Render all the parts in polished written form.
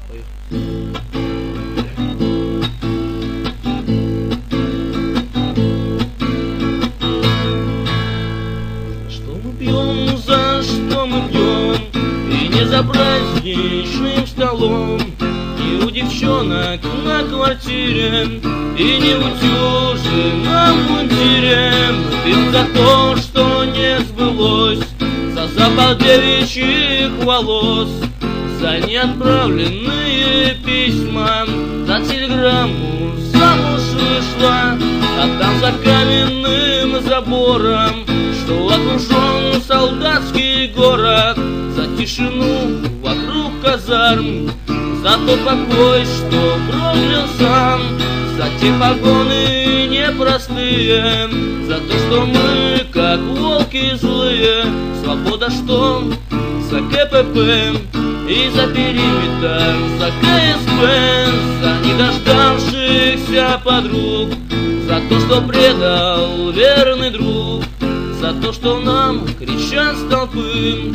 Что мы пьем, за что мы пьем, и не за праздничным столом, не у девчонок на квартире, и не в утюженном мундире. Мы пьем за то, что не сбылось, за запах девичьих волос, за неотправленные письма, за телеграмму замуж вышла, а там за каменным забором, что окружен солдатский город, за тишину вокруг казарм, за тот покой, что проклял сам, за те погоны непростые, за то, что мы, как волки злые, свобода, что за КПП и за периметр, за КСП, за недождавшихся подруг, за то, что предал верный друг, за то, что нам кричат с толпы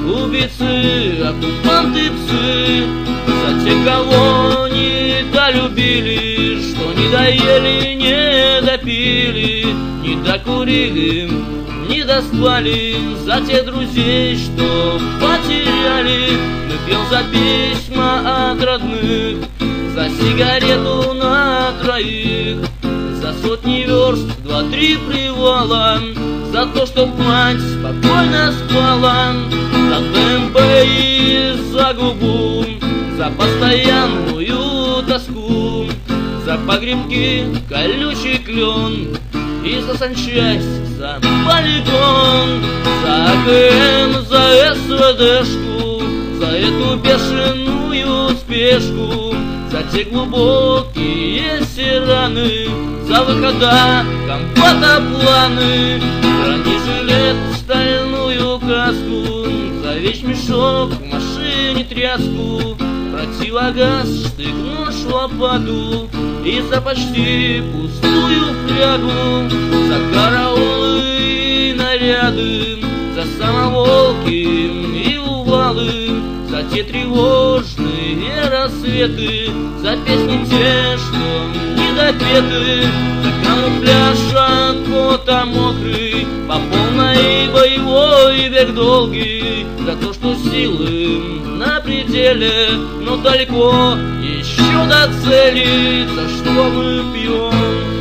убийцы, оккупанты, псы, за тех, кого недолюбили, что не доели, не допили, не докурили, не доспали, за тех друзей, что потеряли. Мы пьем за письма от родных, за сигарету на троих, за сотни верст, 2-3 привала, за то, что мать спокойно спала, за ДМБ и за губу, за постоянную тоску, за погребки, колючий клен, и за санчасть, за полигон, за АКМ, за СВДшку, за эту бешеную спешку, за те глубокие сираны, за выхода, компота, планы, бронежилет, стальную каску, за вещмешок, в машине тряску, противогаз, штык, нож, лопату, и за почти пустую флягу, за караулы и наряды, за самоволки и увалы, за те тревожные рассветы, за песни те, что недопеты, за камуфляж от пота мокрый, по полной боевой век долгий, за то, что силы на пределе, но далеко еще до цели, за что мы пьем.